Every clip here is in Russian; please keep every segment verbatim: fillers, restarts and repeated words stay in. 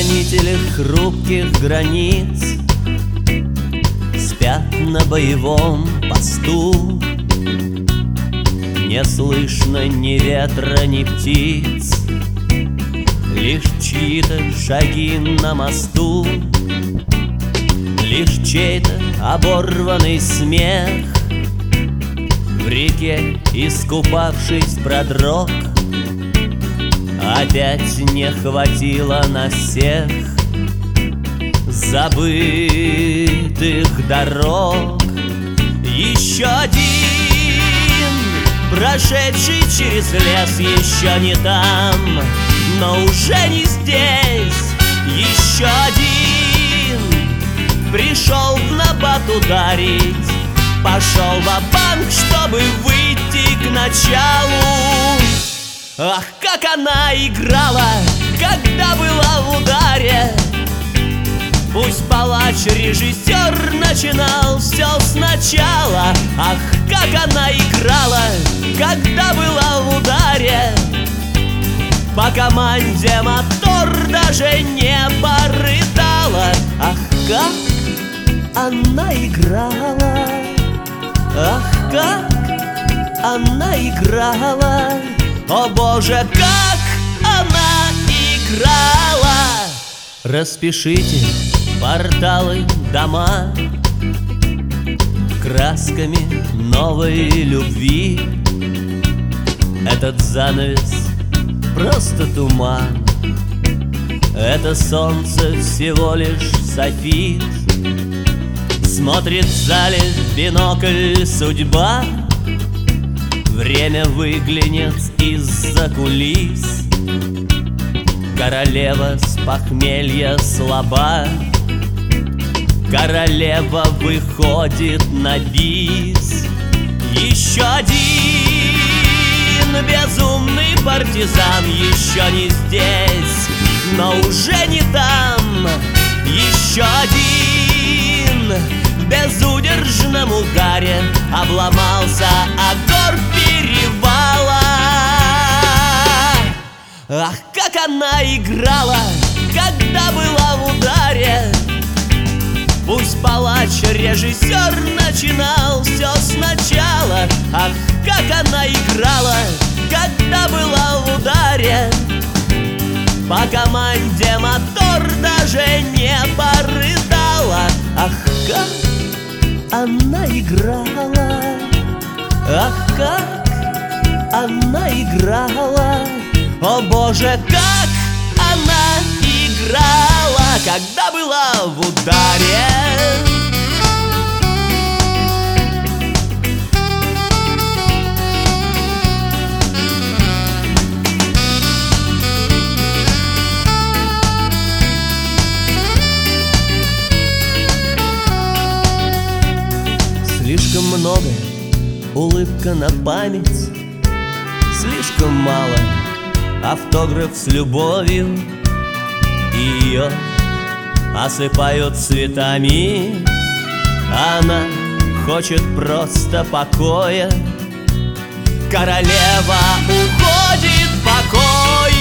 Хранители хрупких границ спят на боевом посту. Не слышно ни ветра, ни птиц, лишь чьи-то шаги на мосту, лишь чей-то оборванный смех в реке, искупавшись, продрог. Опять не хватило на всех забытых дорог. Еще один, прошедший через лес, еще не там, но уже не здесь. Еще один пришел в набат ударить, пошел ва-банк, чтобы выйти к началу. Ах, как она играла, когда была в ударе! Пусть палач-режиссер начинал все сначала. Ах, как она играла, когда была в ударе! По команде мотор даже не порыдала. Ах, как она играла! Ах, как она играла! О боже, как она играла! Распишите порталы, дома красками новой любви. Этот занавес просто туман, это солнце всего лишь софит. Смотрит в зале в бинокль судьба, время выглянет из-за кулис. Королева с похмелья слаба, королева выходит на бис. Еще один безумный партизан, еще не здесь, но уже не там. Еще один в безудержном угаре обломался о горб перевала. Ах, как она играла, когда была в ударе! Пусть палач-режиссер начинал все сначала. Ах, как она играла, когда была в ударе! По команде мотор даже не порыдала. Ах, как она играла! Ах, как она играла! О боже, как она играла, когда была в ударе! Слишком много, улыбка на память, слишком мало автограф с любовью. Ее осыпают цветами, она хочет просто покоя. Королева уходит в покой.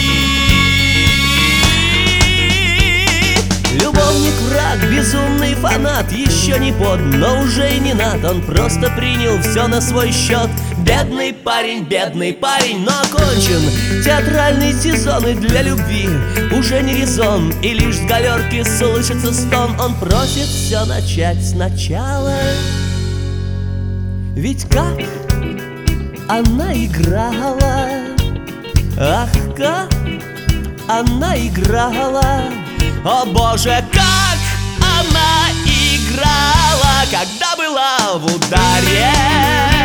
Любовник, враг, безумный фанат, еще не под, но уже и не над. Он просто принял все на свой счет. Бедный парень, бедный парень, но окончен театральный сезон, и для любви уже не резон, и лишь с галерки слышится стон. Он просит все начать сначала. Ведь как она играла, ах, как она играла! О боже, как она играла, когда была в ударе!